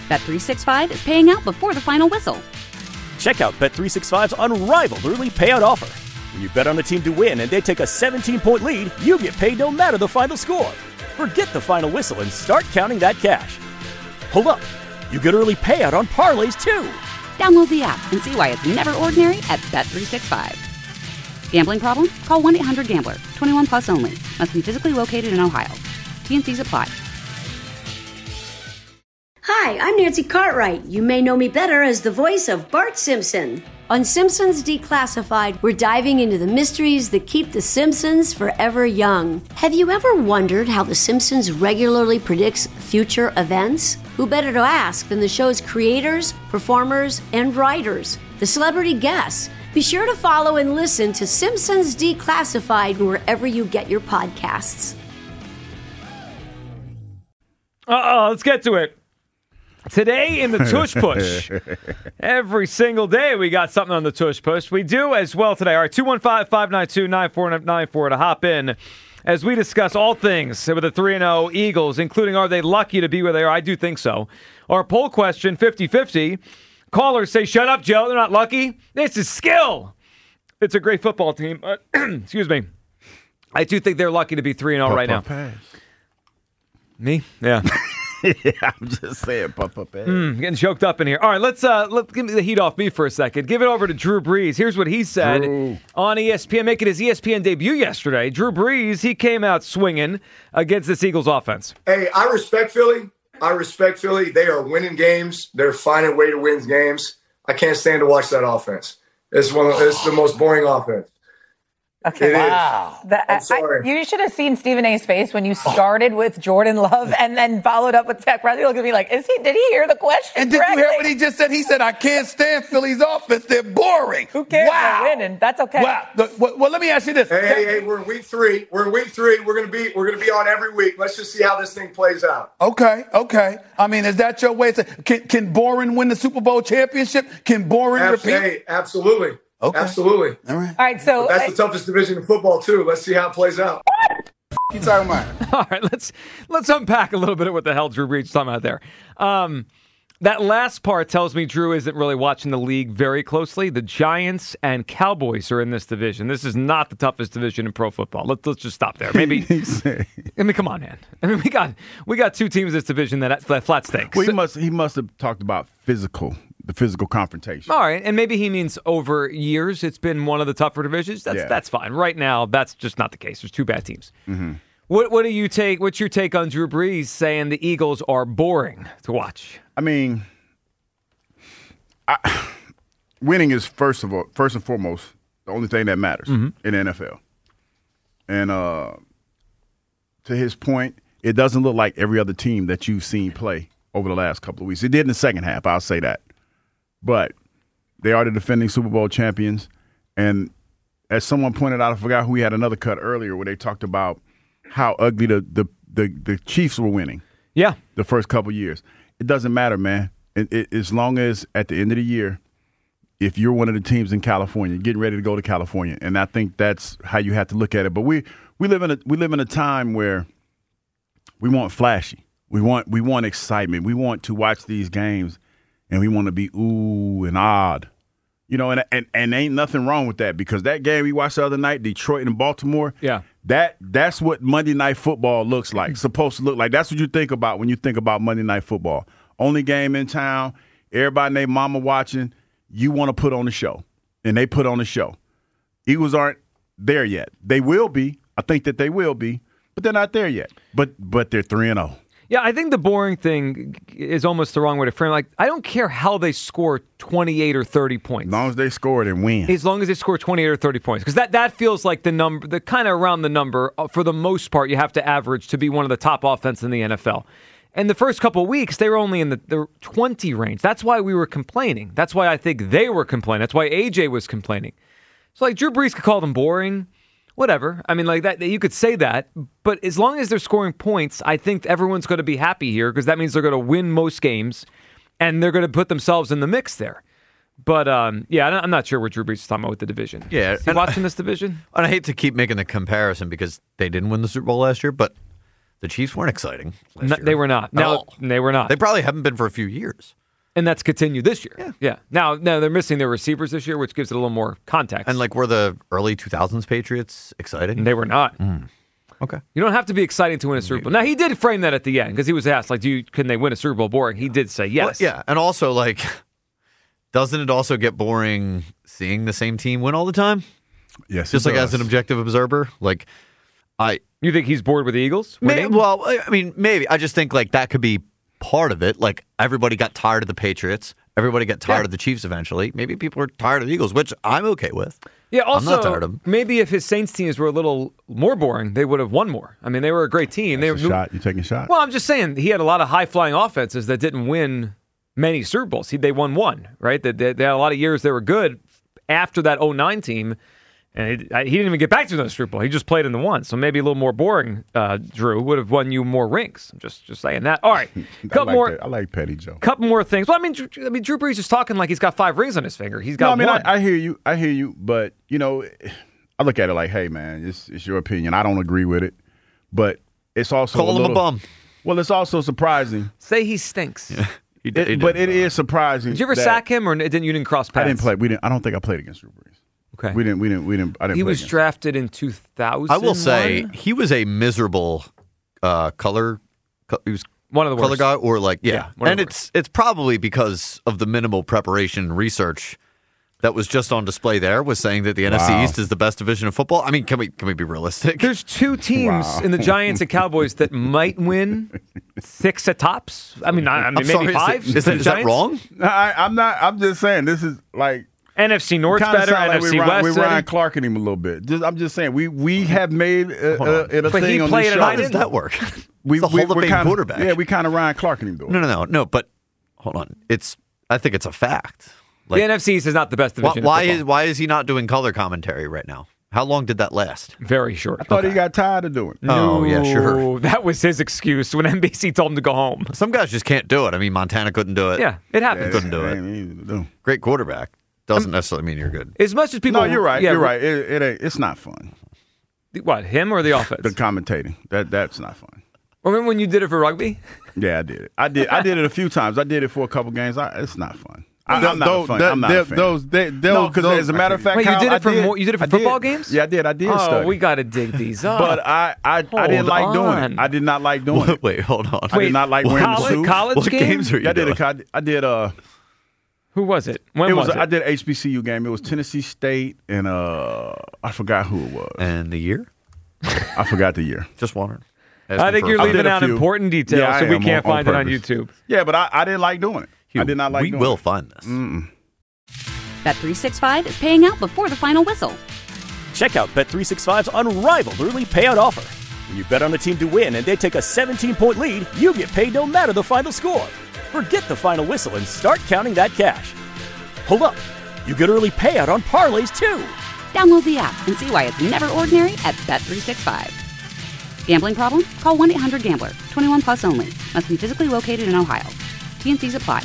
Bet365 is paying out before the final whistle. Check out Bet365's unrivaled early payout offer. When you bet on a team to win and they take a 17-point lead, you get paid no matter the final score. Forget the final whistle and start counting that cash. Hold up. You get early payout on parlays, too. Download the app and see why it's never ordinary at Bet365. Gambling problem? Call 1-800-GAMBLER. 21 plus only. Must be physically located in Ohio. T&Cs apply. Hi, I'm Nancy Cartwright. You may know me better as the voice of Bart Simpson. On Simpsons Declassified, we're diving into the mysteries that keep the Simpsons forever young. Have you ever wondered how The Simpsons regularly predicts future events? Who better to ask than the show's creators, performers, and writers, the celebrity guests? Be sure to follow and listen to Simpsons Declassified wherever you get your podcasts. Let's get to it. Today in the Tush Push. Every single day we got something on the Tush Push. We do as well today. All right, 215-592-9494 to hop in as we discuss all things with the 3-0 Eagles, including are they lucky to be where they are? I do think so. Our poll question, 50-50. Callers say, shut up, Joe. They're not lucky. This is skill. It's a great football team. Excuse me. I do think they're lucky to be 3-0 right now. Pass. Me? Yeah. Yeah, I'm just saying, puff. Getting choked up in here. All right, let's give me the heat off me for a second. Give it over to Drew Brees. Here's what he said on ESPN, making his ESPN debut yesterday. Drew Brees, he came out swinging against this Eagles offense. Hey, I respect Philly. They are winning games. They're finding a way to win games. I can't stand to watch that offense. It's the most boring offense. Okay. Wow. I'm sorry. You should have seen Stephen A's face when you started with Jordan Love and then followed up with Tech Pressley. Look at me like, did he hear the question? And did you hear what he just said? He said, I can't stand Philly's offense. They're boring. Who cares? Wow. They're winning. That's okay. Wow. Well, let me ask you this. Hey, we're in week 3. We're gonna be on every week. Let's just see how this thing plays out. Okay. I mean, is that your way? Can Boring win the Super Bowl championship? Can Boring repeat? Hey, absolutely. Okay. Absolutely. All right. So but that's the toughest division in football too. Let's see how it plays out. You talking about? All right, let's unpack a little bit of what the hell Drew Brees is talking about there. That last part tells me Drew isn't really watching the league very closely. The Giants and Cowboys are in this division. This is not the toughest division in pro football. Let's just stop there. Maybe. I mean, come on, man. I mean, we got 2 teams in this division that flat stinks. Well, he must have talked about the physical confrontation. All right, and maybe he means over years it's been one of the tougher divisions. That's fine. Right now, that's just not the case. There's 2 bad teams. Mm-hmm. What do you take? What's your take on Drew Brees saying the Eagles are boring to watch? I mean, winning is first and foremost the only thing that matters in the NFL. And to his point, it doesn't look like every other team that you've seen play over the last couple of weeks. It did in the second half, I'll say that. But they are the defending Super Bowl champions. And as someone pointed out, I forgot who we had another cut earlier where they talked about how ugly the Chiefs were winning. Yeah. The first couple of years. It doesn't matter, man. As long as at the end of the year, if you're one of the teams in California, getting ready to go to California, and I think that's how you have to look at it. But we live in a time where we want flashy. We want excitement. We want to watch these games, and we want to be ooh and odd. You know, and ain't nothing wrong with that because that game we watched the other night, Detroit and Baltimore, that's what Monday Night Football looks like, supposed to look like. That's what you think about when you think about Monday Night Football. Only game in town, everybody and their mama watching, you want to put on the show, and they put on the show. Eagles aren't there yet. They will be. I think that they will be, but they're not there yet. But they're 3-0. Yeah, I think the boring thing is almost the wrong way to frame it. Like, I don't care how they score 28 or 30 points. As long as they score it and win. As long as they score 28 or 30 points. Because that feels like the number, the kind of around the number, for the most part, you have to average to be one of the top offenses in the NFL. And the first couple of weeks, they were only in the 20 range. That's why we were complaining. That's why I think they were complaining. That's why AJ was complaining. So, like, Drew Brees could call them boring. Whatever. I mean, like that, you could say that, but as long as they're scoring points, I think everyone's going to be happy here because that means they're going to win most games and they're going to put themselves in the mix there. But, yeah, I'm not sure what Drew Brees is talking about with the division. Yeah. Is he watching this division? And I hate to keep making the comparison because they didn't win the Super Bowl last year, but The Chiefs weren't exciting. They were not. No, they were not. They probably haven't been for a few years. And that's continued this year. Yeah. Now they're missing their receivers this year, which gives it a little more context. And were the early 2000s Patriots exciting? They were not. Okay. You don't have to be exciting to win a Super Bowl. Now, he did frame that at the end because he was asked, can they win a Super Bowl boring? He did say yes. Well, yeah. And also, doesn't it also get boring seeing the same team win all the time? Yes, just as an objective observer, You think he's bored with the Eagles? Maybe. I just think that could be part of it. Everybody got tired of the Patriots. Everybody got tired of the Chiefs eventually. Maybe people are tired of the Eagles, which I'm okay with. Yeah, also, I'm not tired of them. Maybe if his Saints teams were a little more boring, they would have won more. I mean, they were a great team. That's a shot. You're taking a shot. Well, I'm just saying he had a lot of high-flying offenses that didn't win many Super Bowls. They won one, right? They had a lot of years they were good after that 2009 team. And he didn't even get back to the Super Bowl. He just played in the one. So maybe a little more boring, Drew, would have won you more rings. I'm just saying that. All right. I like Petty Joe. Couple more things. Well, Drew Brees is talking like he's got 5 rings on his finger. He's got one. I hear you. But, I look at it like, hey, man, it's your opinion. I don't agree with it. But it's also Call him a bum. Well, it's also surprising. Say he stinks. Yeah. But it is surprising. Did you ever sack him or you didn't cross paths? I didn't play. I don't think I played against Drew Brees. Okay. I didn't. He was drafted in 2000. I will say he was a miserable color. He was one of the color worst. guy, or and it's probably because of the minimal preparation and research that was just on display. There was saying that the NFC East is the best division of football. I mean, can we be realistic? There's 2 teams in the Giants and Cowboys that might win 6 at tops. Maybe 5. Is that wrong? I'm not. I'm just saying this is NFC North's better, NFC West. We're Ryan Clarking him a little bit. I'm just saying we have made it a but thing on this show. How does that work? He's a Hall of Fame quarterback. Yeah, we kind of Ryan Clarking him though. No. But hold on, I think it's a fact. The NFC East is not the best division. Why is he not doing color commentary right now? How long did that last? Very short. I thought he got tired of doing it. Oh, yeah, sure. That was his excuse when NBC told him to go home. Some guys just can't do it. Montana couldn't do it. Yeah, it happens. Couldn't do it. Great quarterback. Doesn't necessarily mean you're good. As much as people... No, you're right. You're right. It ain't. It's not fun. What, him or the offense? The commentating. That's not fun. Remember when you did it for rugby? Yeah, I did it. I did it a few times. I did it for a couple games. It's not fun. I'm not a fan. No, because as a matter of fact, wait, you did it for football games? Yeah, I did. Study. We got to dig these up. But I didn't like doing it. I did not like doing it. Wait, hold on. I did not like wearing the suit. College games? Are you doing? I did. Who was it? When was it? I did an HBCU game. It was Tennessee State, and I forgot who it was. And the year? I forgot the year. Just wondering. I think you're leaving out important details, so we can't find it on YouTube. Yeah, but I didn't like doing it. I did not like doing it. We will find this. Bet365 is paying out before the final whistle. Check out Bet365's unrivaled early payout offer. When you bet on a team to win and they take a 17-point lead, you get paid no matter the final score. Forget the final whistle and start counting that cash. Hold up. You get early payout on parlays, too. Download the app and see why it's never ordinary at Bet365. Gambling problem? Call 1-800-GAMBLER. 21 plus only. Must be physically located in Ohio. T&Cs apply.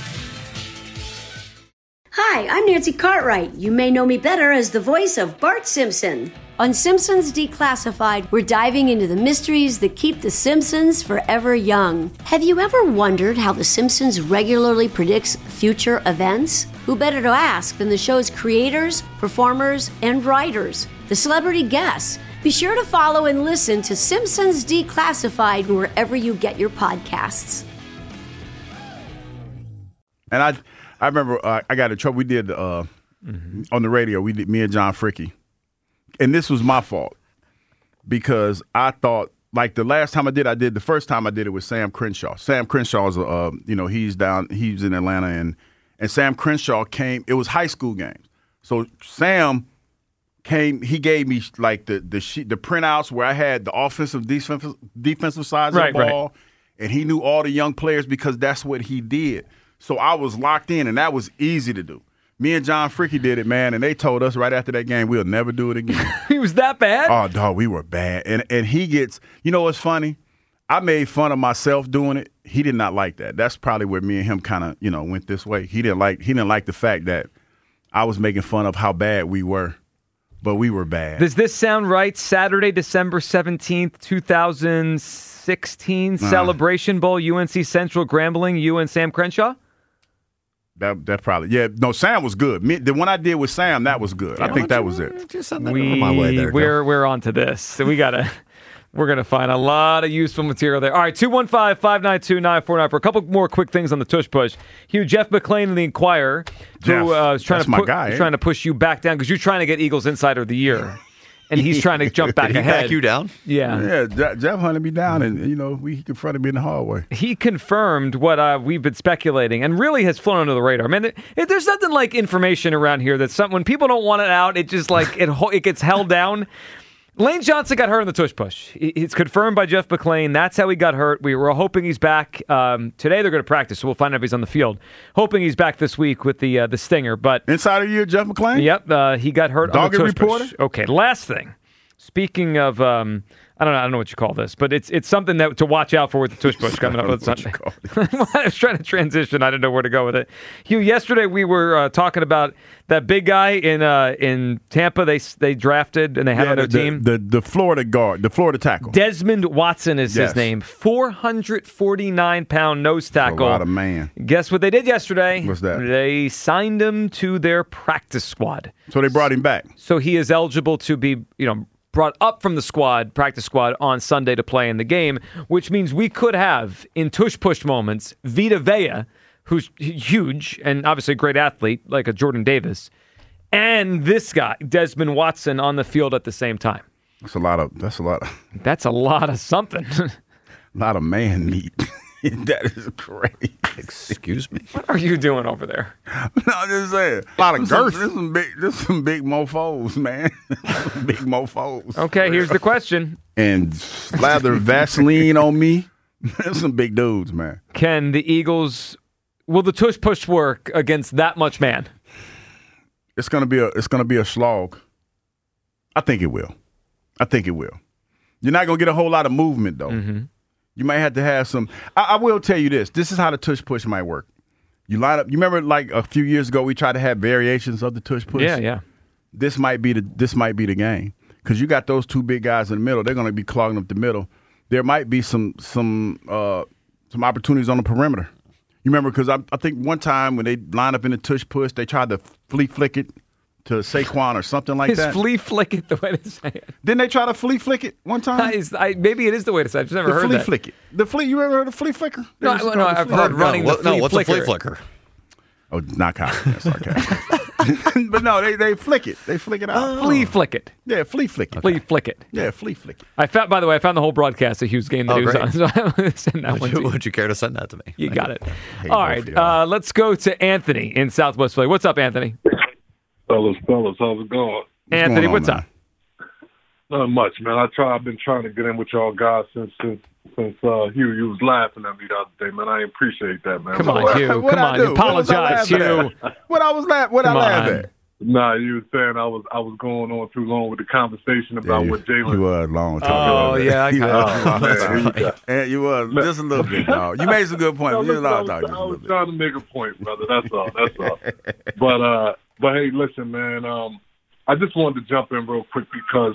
Hi, I'm Nancy Cartwright. You may know me better as the voice of Bart Simpson. On Simpsons Declassified, we're diving into the mysteries that keep The Simpsons forever young. Have you ever wondered how The Simpsons regularly predicts future events? Who better to ask than the show's creators, performers, and writers, the celebrity guests? Be sure to follow and listen to Simpsons Declassified wherever you get your podcasts. And I remember I got in trouble. We did on the radio. We did me and John Fricke, and this was my fault because I thought the last time I did the first time I did it with Sam Crenshaw. Sam Crenshaw is he's in Atlanta and Sam Crenshaw came. It was high school games, so Sam came. He gave me the sheet, the printouts where I had the offensive defensive sides of the ball, and he knew all the young players because that's what he did. So I was locked in, and that was easy to do. Me and John Fricke did it, man, and they told us right after that game we'll never do it again. He was that bad? Oh, dog, we were bad. And he gets – you know what's funny? I made fun of myself doing it. He did not like that. That's probably where me and him kind of, went this way. He didn't like the fact that I was making fun of how bad we were, but we were bad. Does this sound right? Saturday, December 17th, 2006? 2016 Celebration Bowl, UNC Central Grambling, you and Sam Crenshaw? That probably, yeah. No, Sam was good. The one I did with Sam, that was good. I think that was it. Just send that over my way there. We're on to this. So we're going to find a lot of useful material there. All right, 215-592-9494. For a couple more quick things on the tush push. Hugh, Jeff McClain in the Inquirer, who was trying to push you back down because you're trying to get Eagles Insider of the Year. And he's trying to jump back ahead. Back you down? Yeah. Yeah, Jeff hunted me down, and, he confronted me in the hallway. He confirmed what we've been speculating and really has flown under the radar. Man, there's nothing like information around here that when people don't want it out, it just like it gets held down. Lane Johnson got hurt in the tush push. It's confirmed by Jeff McClain. That's how he got hurt. We were hoping he's back. Today they're going to practice, so we'll find out if he's on the field. Hoping he's back this week with the stinger. But Insider Year, Jeff McClain? Yep, he got hurt on the tush reporter? push. Okay, last thing. Speaking of, I don't know what you call this, but it's something that to watch out for with the tush push coming up on Sunday. I was trying to transition. I didn't know where to go with it. Hugh, yesterday we were talking about that big guy in Tampa. They drafted and they had on their team the Florida guard, the Florida tackle. Desmond Watson is his name. 449-pound nose tackle. That's a lot of man. Guess what they did yesterday? What's that? They signed him to their practice squad. So they brought him back. So he is eligible to be, brought up from the practice squad on Sunday to play in the game, which means we could have, in tush-push moments, Vita Vea, who's huge and obviously a great athlete, like a Jordan Davis, and this guy, Desmond Watson, on the field at the same time. That's a lot of something. A lot of man meat. That is crazy. Excuse me. What are you doing over there? No, I'm just saying. A lot of girth. There's some big mofos, man. Big mofos. Okay, here's the question. And slather Vaseline on me. There's some big dudes, man. Can the Eagles, will the tush push work against that much man? It's gonna be a slog. I think it will. You're not gonna get a whole lot of movement though. Mm-hmm. You might have to have some. I will tell you this. This is how the tush push might work. You line up. You remember, like a few years ago, we tried to have variations of the tush push. Yeah. This might be the game because you got those two big guys in the middle. They're going to be clogging up the middle. There might be some opportunities on the perimeter. You remember because I think one time when they lined up in the tush push, they tried to flea flick it to Saquon or something like that. Is flea flick it the way to say it? Didn't they try to flea flick it one time? Maybe it is the way to say it. I've just never heard that. Flick it. You ever heard of flea flicker? No, I've heard running the flea what's flicker. a flea flicker? Oh, not kind of sarcastic. But no, they flick it. They flick it out. Flea flick it. Yeah, flea flick it. Flea flick it. Yeah, flea flick it. I found the whole broadcast of Hugh's game that he was on. So I'm going to send that one to you. Would you care to send that to me? You got it. All right, let's go to Anthony in Southwest Philly. What's up, Anthony? Fellas, how's it going? Anthony, what's up? Not much, man. I've been trying to get in with y'all guys since Hugh, you was laughing at me the other day, man. I appreciate that, man. Come on, Hugh. Come on. Apologize, Hugh. What I laugh at? Nah, you were saying I was going on too long with the conversation about what Jalen. You were a long time. Oh, yeah, I got it. And you were just a little bit, dog. You made some good points. I was trying to make a point, brother. That's all. But hey, listen, man. I just wanted to jump in real quick because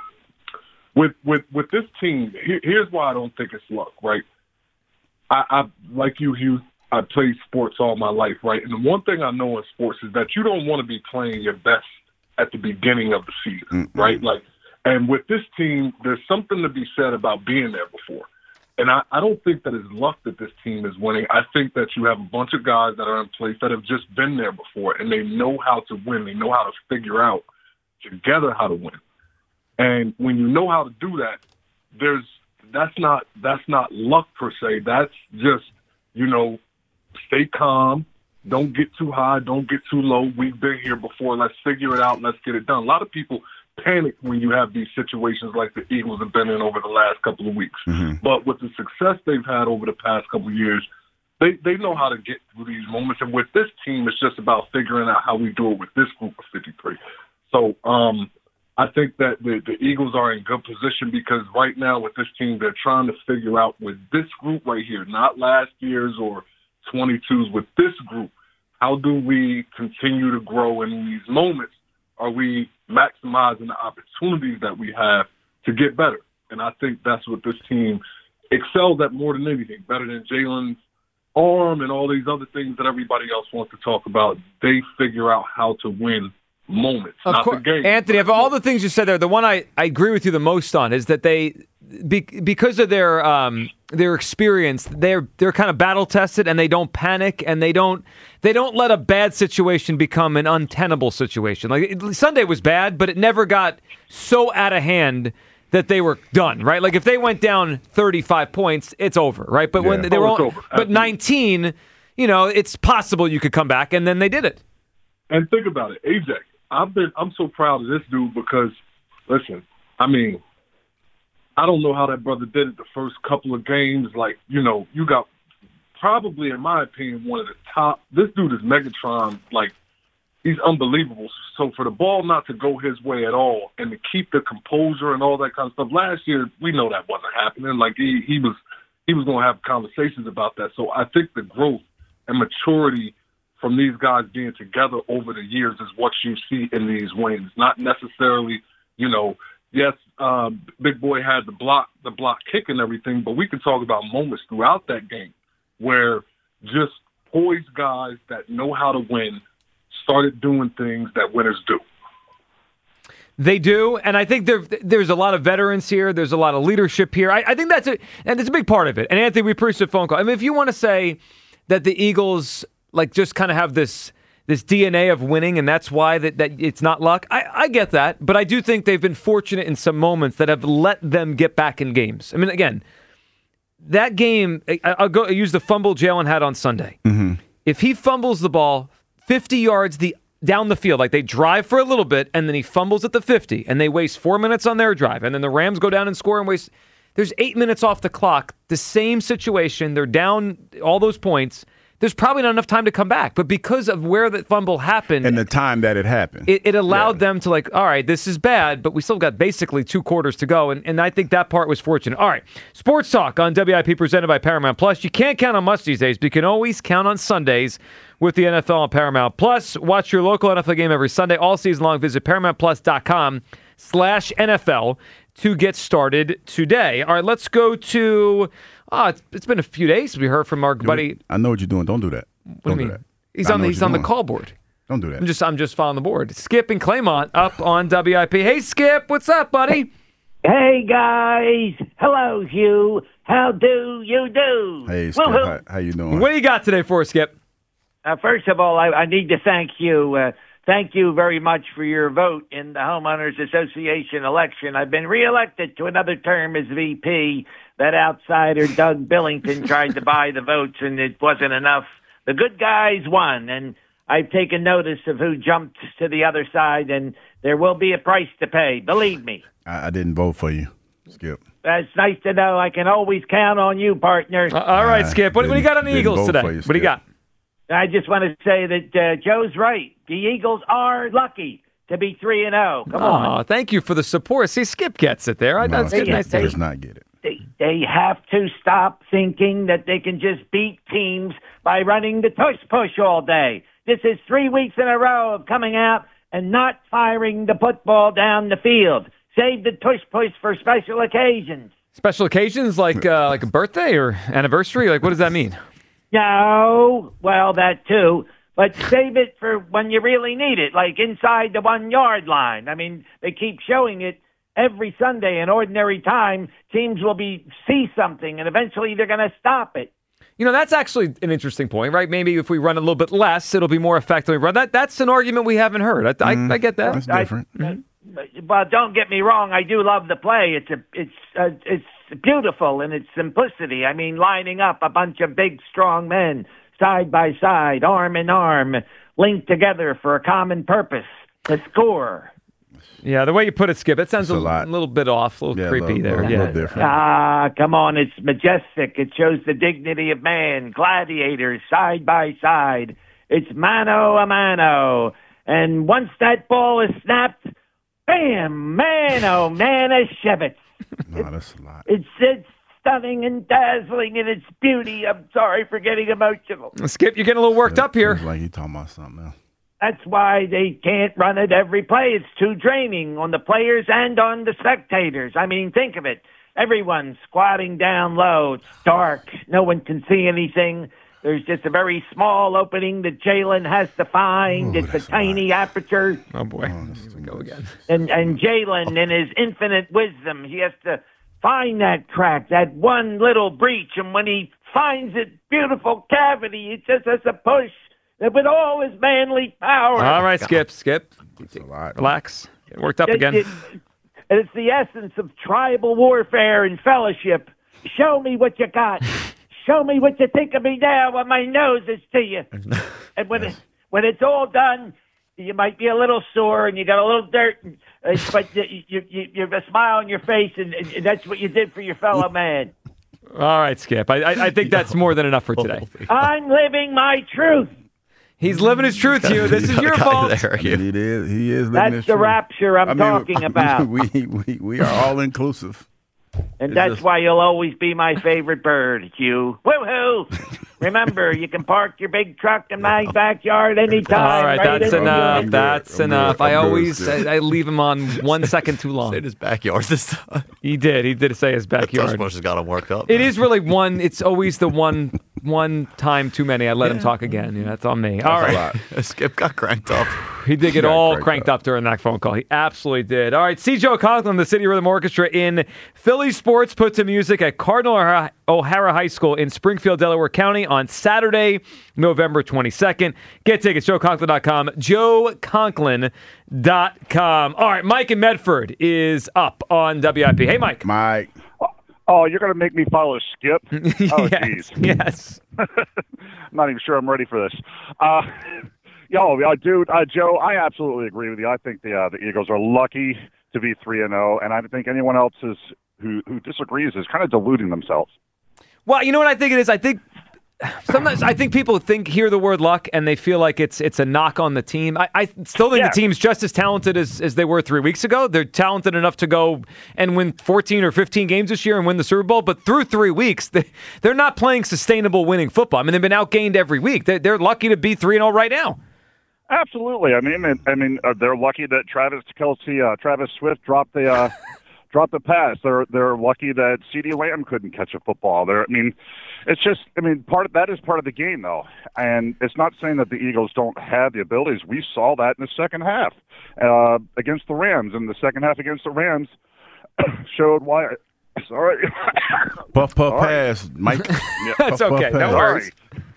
with this team, here's why I don't think it's luck, right? I like you, Hugh. I played sports all my life, right? And the one thing I know in sports is that you don't want to be playing your best at the beginning of the season, right? And with this team, there's something to be said about being there before. And I don't think that it's luck that this team is winning. I think that you have a bunch of guys that are in place that have just been there before, and they know how to win. They know how to figure out together how to win. And when you know how to do that, that's not luck per se. That's just, stay calm. Don't get too high. Don't get too low. We've been here before. Let's figure it out. Let's get it done. A lot of people panic when you have these situations like the Eagles have been in over the last couple of weeks. Mm-hmm. But with the success they've had over the past couple of years, they know how to get through these moments. And with this team, it's just about figuring out how we do it with this group of 53. So I think that the Eagles are in good position because right now with this team, they're trying to figure out with this group right here, not last year's or 22s, with this group, how do we continue to grow in these moments? Are we maximizing the opportunities that we have to get better? And I think that's what this team excels at more than anything, better than Jalen's arm and all these other things that everybody else wants to talk about. They figure out how to win moments, not the game. Anthony, of all the things you said there, the one I agree with you the most on is that because of their experience, they're kind of battle tested and they don't panic and they don't let a bad situation become an untenable situation. Like Sunday was bad, but it never got so out of hand that they were done, right? Like if they went down 35 points, it's over, right? But when they were over. But 19, it's possible you could come back, and then they did it. And think about it, AJ. I'm so proud of this dude because, listen, I mean, I don't know how that brother did it the first couple of games. Like, you got probably, in my opinion, one of the top. This dude is Megatron. Like, he's unbelievable. So for the ball not to go his way at all and to keep the composure and all that kind of stuff. Last year, we know that wasn't happening. Like, he was going to have conversations about that. So I think the growth and maturity from these guys being together over the years is what you see in these wins. Not necessarily, yes, Big Boy had the block kick and everything, but we can talk about moments throughout that game where just poised guys that know how to win started doing things that winners do. They do, and I think there's a lot of veterans here. There's a lot of leadership here. I think and it's a big part of it. And Anthony, we appreciate the phone call. I mean, if you want to say that the Eagles just kind of have this DNA of winning, and that's why that it's not luck. I get that, but I do think they've been fortunate in some moments that have let them get back in games. I mean, again, that game, I'll use the fumble Jalen had on Sunday. Mm-hmm. If he fumbles the ball 50 yards down the field, like they drive for a little bit, and then he fumbles at the 50, and they waste 4 minutes on their drive, and then the Rams go down and score and waste. There's 8 minutes off the clock. The same situation. They're down all those points. There's probably not enough time to come back. But because of where the fumble happened. And the time that it happened. It allowed them to all right, this is bad, but we still got basically 2 quarters to go. And I think that part was fortunate. All right, Sports Talk on WIP presented by Paramount Plus. You can't count on much these days, but you can always count on Sundays with the NFL on Paramount Plus. Watch your local NFL game every Sunday all season long. Visit ParamountPlus.com/NFL to get started today. All right, let's go to... it's been a few days since we heard from our buddy. I know what you're doing. Don't do that. What do you mean? He's on the call board. Don't do that. I'm just following the board. Skip and Claymont up on WIP. Hey, Skip, what's up, buddy? Hey, guys. Hello, Hugh. How do you do? Hey, Skip. How you doing? What do you got today for us, Skip? First of all, I need to thank you. Thank you very much for your vote in the Homeowners Association election. I've been reelected to another term as VP. That outsider, Doug Billington, tried to buy the votes, and it wasn't enough. The good guys won, and I've taken notice of who jumped to the other side, and there will be a price to pay. Believe me. I didn't vote for you, Skip. That's nice to know. I can always count on you, partner. All right, Skip. What do you got on the Eagles today? What do you got? I just want to say that Joe's right. The Eagles are lucky to be 3-0. Come on. Thank you for the support. See, Skip gets it there. That's good. Nice does not get it. They have to stop thinking that they can just beat teams by running the tush-push all day. This is 3 weeks in a row of coming out and not firing the football down the field. Save the tush-push for special occasions. Special occasions like a birthday or anniversary? Like, what does that mean? No, well, that too. But save it for when you really need it, like inside the 1 yard line. I mean, they keep showing it. Every Sunday in ordinary time, teams will see something, and eventually they're going to stop it. That's actually an interesting point, right? Maybe if we run a little bit less, it'll be more effective. That's an argument we haven't heard. I get that. That's different. Well, don't get me wrong. I do love the play. It's beautiful in its simplicity. I mean, lining up a bunch of big, strong men side by side, arm in arm, linked together for a common purpose, to score. Yeah, the way you put it, Skip, it sounds a little bit off, a little creepy there. A little different. Come on, it's majestic. It shows the dignity of man, gladiators side by side. It's mano a mano. And once that ball is snapped, bam, man, oh man, a Shevitz. No, that's a lot. It's stunning and dazzling in its beauty. I'm sorry for getting emotional. Skip, you're getting a little worked up here. It's like you're talking about something else. That's why they can't run it every play. It's too draining on the players and on the spectators. I mean, think of it. Everyone's squatting down low. It's dark. No one can see anything. There's just a very small opening that Jalen has to find. It's a tiny aperture. Oh, boy. Here we go again. And Jalen, in his infinite wisdom, he has to find that crack, that one little breach. And when he finds it, beautiful cavity, he just has to push with all his manly power. All right, Skip. Relax. Get worked up again. It's the essence of tribal warfare and fellowship. Show me what you got. Show me what you think of me now when my nose is to you. And when it's all done, you might be a little sore and you got a little dirt, but you have a smile on your face, and that's what you did for your fellow man. All right, Skip. I think that's more than enough for today. I'm living my truth. He's living his truth, Hugh. This is your fault. He is living his truth. That's the rapture I'm talking about. We are all inclusive. And that's why you'll always be my favorite bird, Hugh. Woohoo! Remember, you can park your big truck in my backyard anytime. All right, that's enough. That's enough. I leave him on 1 second too long. Said his backyard this time. He did say his backyard. That has got him worked up. It is really one. It's always the one time too many. I let him talk again. Yeah, that's on me. All right. Skip got cranked up. He did get all cranked up during that phone call. He absolutely did. All right, see Joe Conklin, the City Rhythm Orchestra in Philly sports put to music at Cardinal O'Hara High School in Springfield, Delaware County on Saturday, November 22nd. Get tickets, joeconklin.com, joeconklin.com. All right, Mike in Medford is up on WIP. Hey, Mike. Mike. Oh, you're going to make me follow Skip? Oh, jeez. Yes. I'm not even sure I'm ready for this. Dude, Joe, I absolutely agree with you. I think the Eagles are lucky to be 3-0, and I think anyone else who disagrees is kind of deluding themselves. Well, you know what I think it is? I think sometimes people hear the word luck and they feel like it's a knock on the team. I still think the team's just as talented as they were 3 weeks ago. They're talented enough to go and win 14 or 15 games this year and win the Super Bowl. But through 3 weeks, they're not playing sustainable winning football. I mean, they've been outgained every week. They're lucky to be 3-0 right now. Absolutely. I mean, they're lucky that Travis Swift dropped the pass. They're lucky that CeeDee Lamb couldn't catch a football. It's just, part of the game, though. And it's not saying that the Eagles don't have the abilities. We saw that in the second half against the Rams. And the second half against the Rams showed why. Sorry. Puff, pass, Mike. Yeah, That's okay. No worries.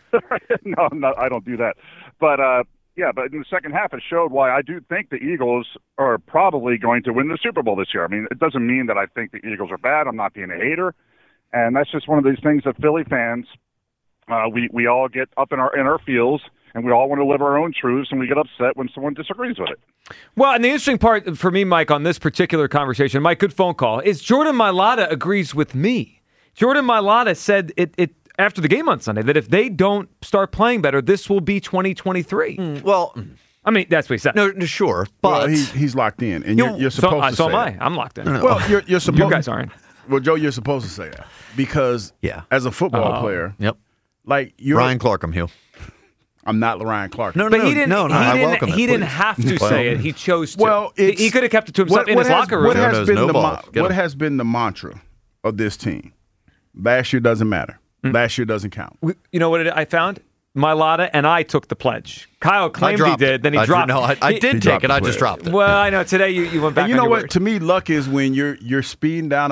No, I don't do that. But, but in the second half, it showed why I do think the Eagles are probably going to win the Super Bowl this year. I mean, it doesn't mean that I think the Eagles are bad. I'm not being a hater. And that's just one of these things that Philly fans, we all get up in our feels, and we all want to live our own truths, and we get upset when someone disagrees with it. Well, and the interesting part for me, Mike, on this particular conversation, Mike, good phone call, is Jordan Mailata agrees with me. Jordan Mailata said it after the game on Sunday that if they don't start playing better, this will be 2023. Well, I mean, that's what he said. No, sure, but he's locked in, and you're supposed to say that. I'm locked in. Well, you're supposed. You guys aren't. Well, Joe, you're supposed to say that because as a football player, like you're Ryan Clark, Hugh. I'm not Ryan Clark. But he didn't. I welcome it. He didn't have to say it. He chose to. Well, he could have kept it to himself in his locker room. What has been the mantra of this team? Last year doesn't matter. Last year doesn't count. You know what I found? Mailata and I took the pledge. Kyle claimed he did, then he dropped it. No, I did take it. I just dropped it. Well, I know. Today you went back. And you know on your what? word. To me, luck is when you're speeding down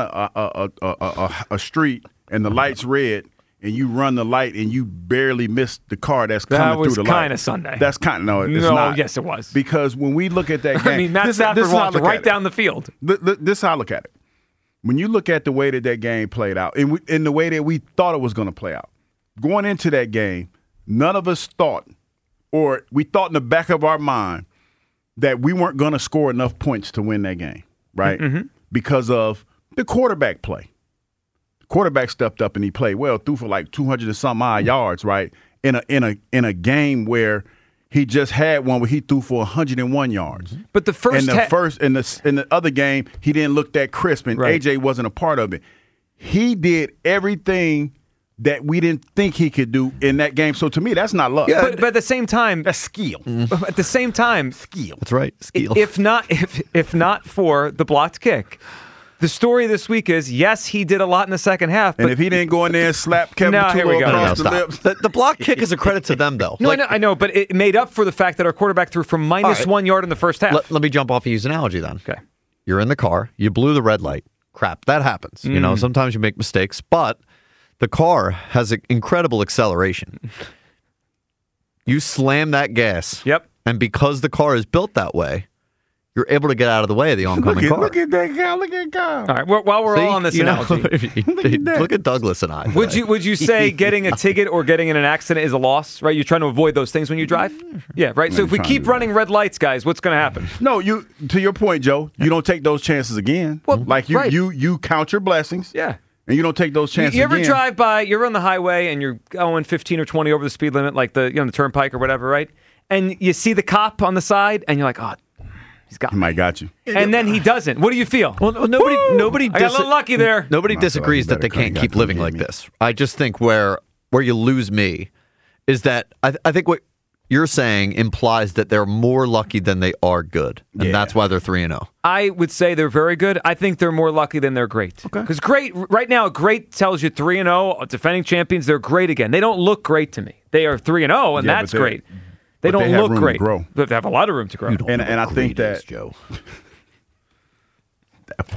a street and the light's red and you run the light and you barely miss the car that's coming through the light. That was kind of Sunday. That's kind of it's not. Yes, it was. Because when we look at that game, I mean, Matt Stafford walked right down the field. This is how I look at it. When you look at the way that game played out, in the way that we thought it was going to play out, going into that game, none of us thought, or we thought in the back of our mind, that we weren't going to score enough points to win that game, right? Mm-hmm. Because of the quarterback play. The quarterback stepped up and he played well, threw for like 200 and some odd yards, right? In a game where he just had one where he threw for 101 yards. But the first in the other game, he didn't look that crisp, and AJ wasn't a part of it. He did everything that we didn't think he could do in that game. So to me, that's not luck. Yeah, but at the same time, that's skill. At the same time, skill. That's right, skill. If not for the blocked kick, The story this week is, yes, he did a lot in the second half. But and if he didn't go in there and slap Kevin Tullo across the lips. The block kick is a credit to them, though. No, I know, but it made up for the fact that our quarterback threw for minus 1 yard in the first half. Let me jump off and use an analogy then. Okay. You're in the car. You blew the red light. Crap, that happens. You know, sometimes you make mistakes, but the car has an incredible acceleration. You slam that gas. Yep. And because the car is built that way, you're able to get out of the way of the oncoming car. Look at that guy. Look at God. All right. While we're all on this analogy, look at Douglas and I. Would you say getting a ticket or getting in an accident is a loss? Right? You're trying to avoid those things when you drive. Yeah. Right. So if we keep running red lights, guys, what's going to happen? No, to your point, Joe. You don't take those chances again. Well, like you count your blessings. Yeah. And you don't take those chances. You ever again. drive by? You're on the highway and you're going 15 or 20 over the speed limit, like the turnpike or whatever, right? And you see the cop on the side, and you're like, oh. He might got you. And then he doesn't. What do you feel? Well, nobody. I got a little lucky there. Nobody disagrees that they can't keep living like this. I just think where you lose me is that I think what you're saying implies that they're more lucky than they are good, and that's why they're 3-0. I would say they're very good. I think they're more lucky than they're great. Okay. Because great right now, great tells you 3-0, defending champions. They're great again. They don't look great to me. They are 3-0, and that's great. They don't look great. But they have a lot of room to grow. And I think that Joe. That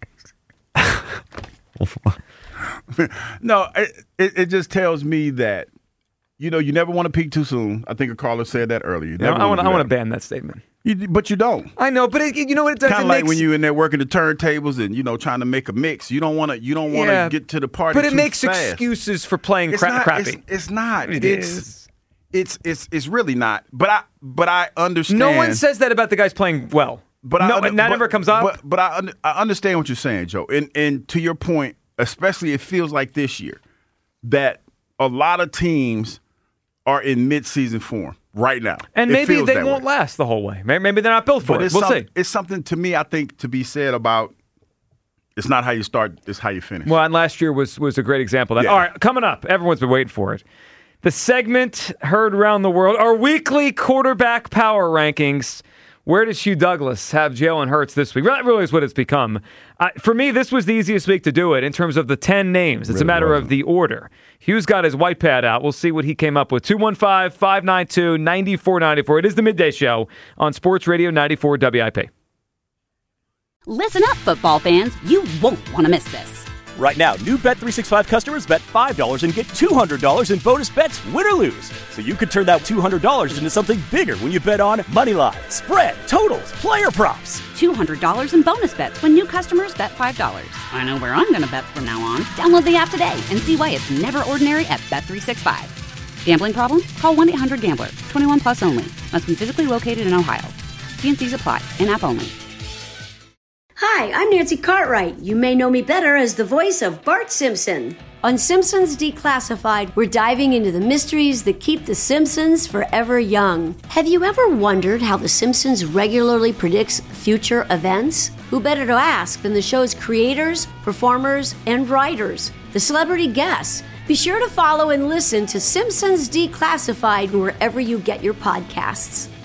was crazy. No, it just tells me that you never want to peak too soon. I think a caller said that earlier. I want to ban that statement. But you don't. I know, but you know what it does. Kind of like when you're in there working the turntables and trying to make a mix. You don't want to get to the party. But it too makes fast. excuses for playing crappy. It's not. It is. It's really not. But I understand. No one says that about the guys playing well. But that never comes up. But I understand what you're saying, Joe. And to your point, especially it feels like this year that a lot of teams are in midseason form right now. And maybe they won't last the whole way. Maybe they're not built for it. We'll see. It's something to me, I think, to be said about it's not how you start, it's how you finish. Well, and last year was a great example of that. Yeah. All right, coming up, everyone's been waiting for it. The segment heard around the world, our weekly quarterback power rankings. Where does Hugh Douglas have Jalen Hurts this week? That really is what it's become. For me, this was the easiest week to do it in terms of the 10 names. It's really a matter of the order. Hugh's got his white pad out. We'll see what he came up with. 215-592-9494. It is the Midday Show on Sports Radio 94 WIP. Listen up, football fans. You won't want to miss this. Right now, new Bet365 customers bet $5 and get $200 in bonus bets, win or lose. So you could turn that $200 into something bigger when you bet on moneyline, spread, totals, player props. $200 in bonus bets when new customers bet $5. I know where I'm going to bet from now on. Download the app today and see why it's never ordinary at Bet365. Gambling problem? Call 1-800-GAMBLER. 21 plus only. Must be physically located in Ohio. T&Cs apply. In-app only. Hi, I'm Nancy Cartwright. You may know me better as the voice of Bart Simpson. On Simpsons Declassified, we're diving into the mysteries that keep the Simpsons forever young. Have you ever wondered how the Simpsons regularly predicts future events? Who better to ask than the show's creators, performers, and writers, the celebrity guests? Be sure to follow and listen to Simpsons Declassified wherever you get your podcasts.